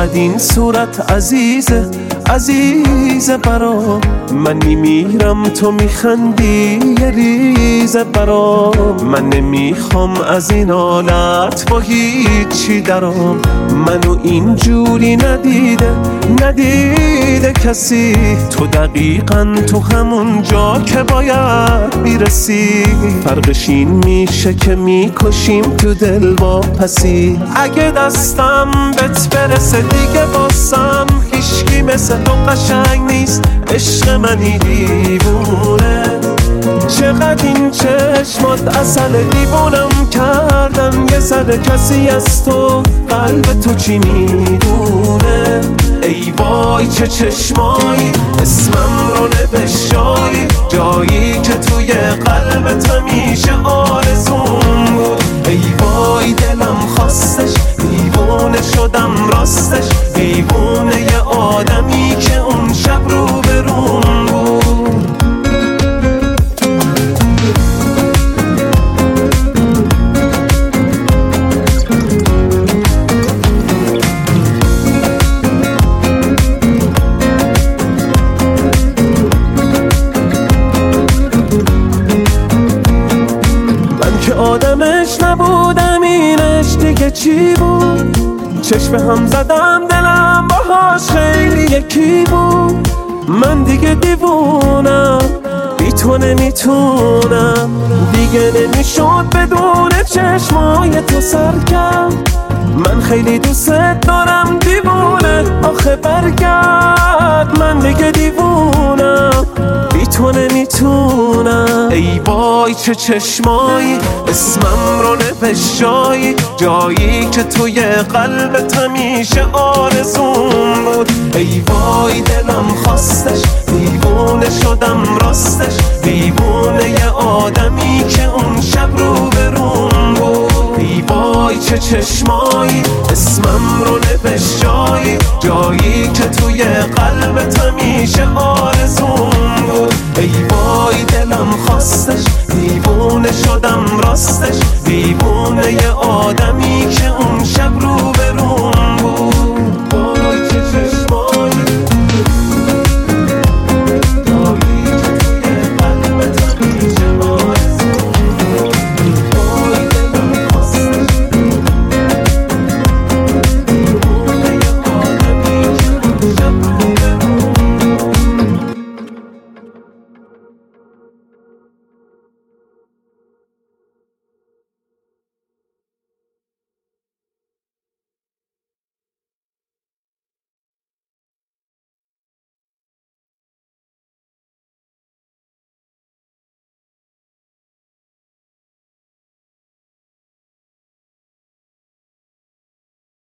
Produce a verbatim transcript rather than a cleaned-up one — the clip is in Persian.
چقدر این صورت عزیزه عزیزه برام، من میمیرم تو میخندی یه ریزه برام. من نمیخوام از این حالت با هیچی درام، منو اینجوری ندیده ندیده کسی. تو دقیقاً تو همون جا که باید میرسی، فرقش این میشه که میکشیم تو دل با پسی. اگه دستم بهت برسه دیگه باسم هیچکی مثل تو قشنگ نیست، عشق منی دیوونه. چقدر این چشمات عسل، دیوونم کردن یه ذره. کسی از تو قلب تو چی میدونه؟ ای وای چه چشمایی، اسمم رو نوشتایی، جایی که توی قلبت همیشه آرزوم بود. ای وای دلم خواستش، دیوونه شدم راستش، دیوونه یه آدمی که اون شب رو بروم بود. آدمش نبودم اینش دیگه چی بود؟ چشم هم زدم دلم باهاش خیلی یکی بود. من دیگه دیوونم بی تو نمیتونم، دیگه نمیشد بدون چشمای تو سرکم. من خیلی دوست دارم دیوونه، آخه برگرد. من دیگه دیوونم بی تو نمیتونم. ای وای چه چشمایی، اسمم رو نوشتایی، جایی که توی قلبت همیشه آرزوم بود. ای وای دلم خواستش، دیوونه شدم راستش، دیوونه یه آدمی که اون شب رو بروم بود. ای وای چه چشمایی، اسمم رو نوشتایی، جایی که توی قلبت همیشه آرزوم بود. ای وای دلم خواستش، دیوونه شدم راستش، دیوونه یه آدمی که اون شب رو بروم